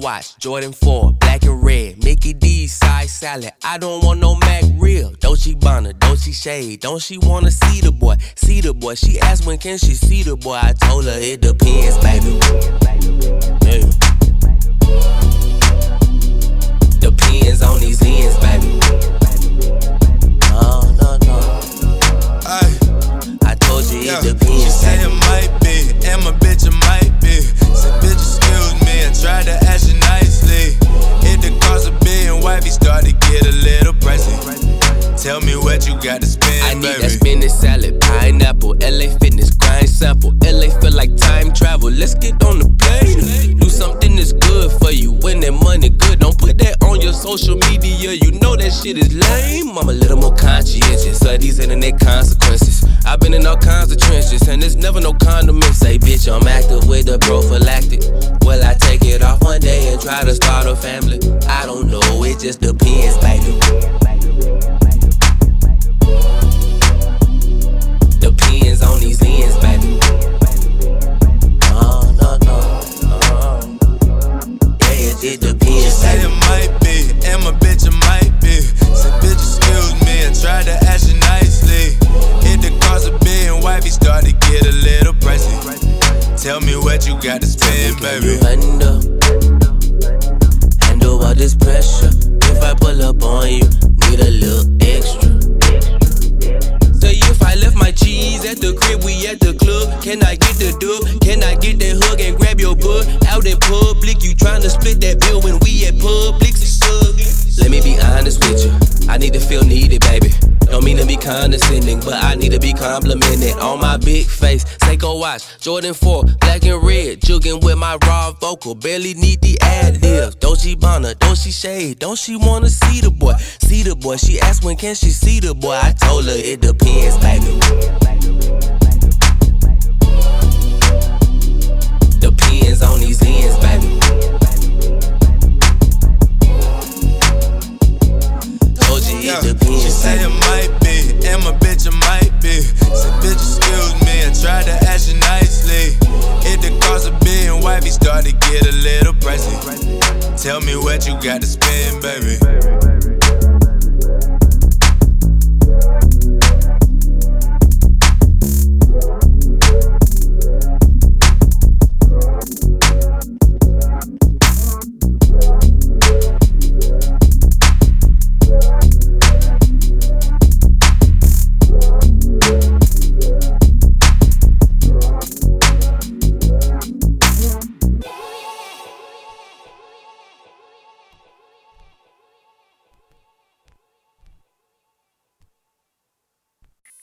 watch, Jordan 4, black and red, Mickey D's side salad. I don't want no Mac real, Dolce Gabbana, Dolce Shade. Don't she wanna see the boy? See the boy. She asked when can she see the boy. I told her it depends, baby. Yeah. Depends on these ends, baby. No. I told you it depends. She said it might be, and my bitch it might be. Said bitch excuse me, I tried to ask you nicely. Hit the cost of being wifey, started to get a little pricey. Tell me what you got to spend, I need baby. that spinach salad, pineapple, LA Fitness, grind sample. LA feel like time travel, let's get on the plane. Do something that's good for you, when that money good. Don't put that on your social media, you know that shit is lame. I'm a little more conscientious of these internet consequences. I've been in all kinds of trenches, and there's never no condiments. Say, bitch, I'm active with the prophylactic. Will I take it off one day and try to start a family? I don't know, it just depends, baby. Depends on these ends, baby. No. Yeah, it depends, She said baby. it might be, and my bitch it might be. Said bitch excuse me, I tried to ask you nicely. Hit the cost of being wifey, started to get a little pricey. Tell me what you got to spend, baby. Handle all this pressure. If I pull up on you, need a little extra. Say if I left my cheese at the crib, we at the club. Can I get the dub? Can I get that hug and grab your butt? Out in public, you tryna split that bill when we at Publix, it's ugly. Let me be honest with you, I need to feel needed, baby. Don't mean to be condescending, but I need to be complimented. On my big face, Seiko watch, Jordan 4, black and red, jugging with my raw vocal. Barely need the ad-libs, Dolce Gabbana, Dolce Shade. Don't she wanna see the boy? See the boy, she asked when can she see the boy. I told her it depends, baby. Depends on these ends, baby. Told you it depends. She said it might be, and my bitch it might be. Said bitch excuse me, I tried to ask you nicely. Hit the cost of being wifey, started to get a little pricey. Tell me what you got to spend, baby.